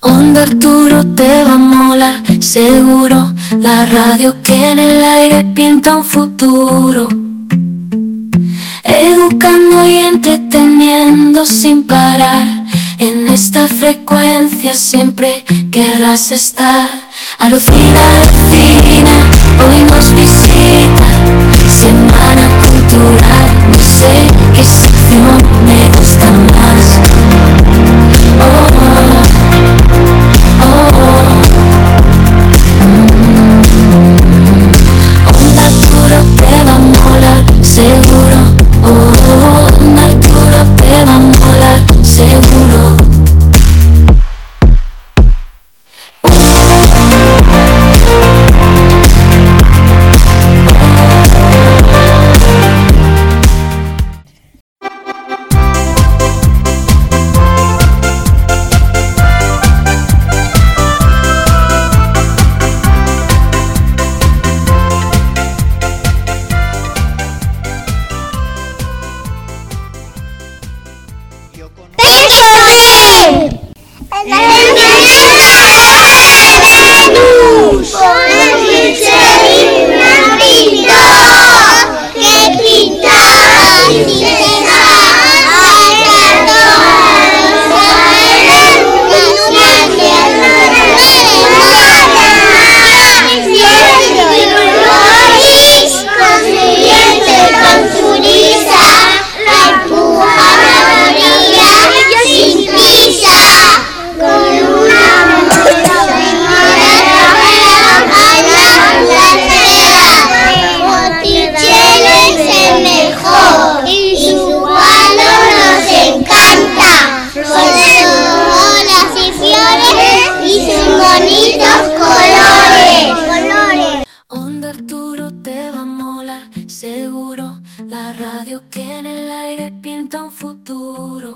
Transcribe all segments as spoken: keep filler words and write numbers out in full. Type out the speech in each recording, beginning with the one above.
Onda Arturo te va a molar, seguro. La radio que en el aire pinta un futuro. Educando y entreteniendo sin parar. En esta frecuencia siempre querrás estar. Alucina, alucina, hoy nos visita Semana Cultural. No sé qué sección me gusta más. Oh, oh, oh. Mm. Onda Arturo te va a molar, seguro. Oh, Onda Arturo te va a molar, seguro. Seguro, la radio que en el aire pinta un futuro.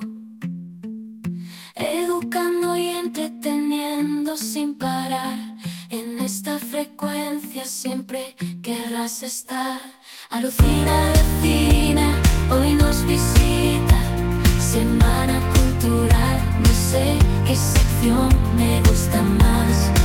Educando y entreteniendo sin parar. En esta frecuencia siempre querrás estar. Alucina, alucina, hoy nos visita Semana Cultural. No sé qué sección me gusta más.